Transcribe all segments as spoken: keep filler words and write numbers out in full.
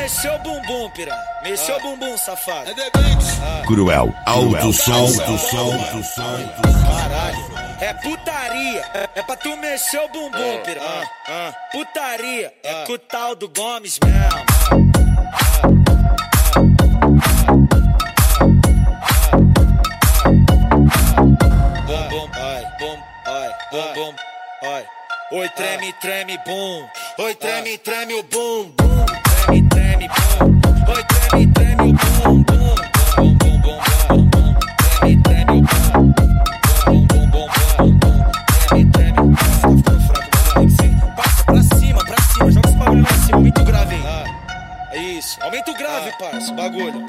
mexeu o bumbum, piranha. Mexeu o bumbum, safado. É debate. Cruel. Alto som, alto som, alto som. Caralho. É putaria. É, é pra tu mexer o bumbum, piranha. Ah, ah. Putaria. É com o tal do Gomes mesmo. Bum, bum, ai, bum, ai, bum, bum, ai. Oi, treme, treme, bum. Oi, treme, treme o bum, bum. Treme, treme, bum. Oi, treme, treme o bum, bum. Bum, bum, bum, bum, bum. Treme, treme o bum. Bum, bum, bum, bum, bum. Treme, treme. Tá ficando fraco, mas tem que ser. Passa pra cima, pra cima. Joga esse bagulho lá em cima. Aumenta o grave aí. É isso. Aumenta o grave, parça. O bagulho.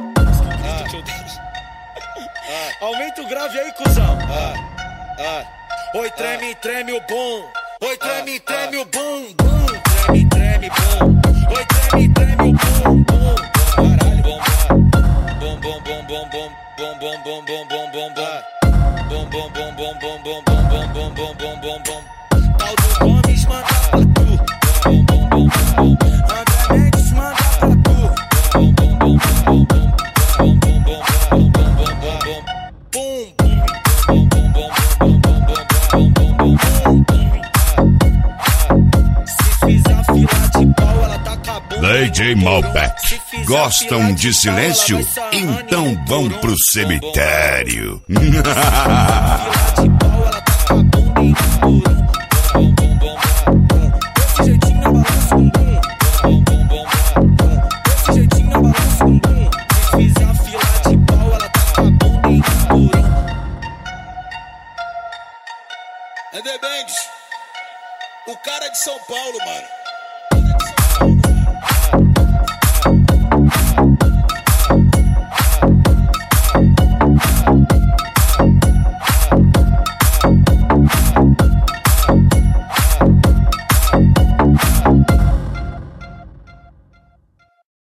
Aumenta o grave aí, cuzão. Oi, treme, treme o bum. Oi, treme, treme o bum, bum. Treme, treme, bum. Oi, treme, treme o bum, bum. Caralho, bum, bum, bum, bum, bum, bum, bum, bum, bum, bum, bum, bum, bum. Bum, bum, bum, bum, bum, bum, bum, bum, bum, bum, bum, bum. Tal do Gomes manda pra tu. Bum, bum, bum, bum, bum. André Mendes manda pra tu. Bum, bum, bum, bum, bum, bum, bum, bum, bum, bum, bum, bum, bum. Bum, bum, bum, bum, bum, bum, bum, bum, bum, bum, bum. Se fizer fila de pau, ela tá acabando. D J Malbec. Gostam de silêncio? Então vão pro cemitério. Fila de pau, ela tá acabando em bumbum. Bum, bum, bum, bum. Desse jeitinho na balança um bum. Bum, bum, bum, bum. Desse jeitinho na balança um bum. Se fizer fila de pau, ela tá acabando em bumbum. É debate. O cara de São Paulo, mano.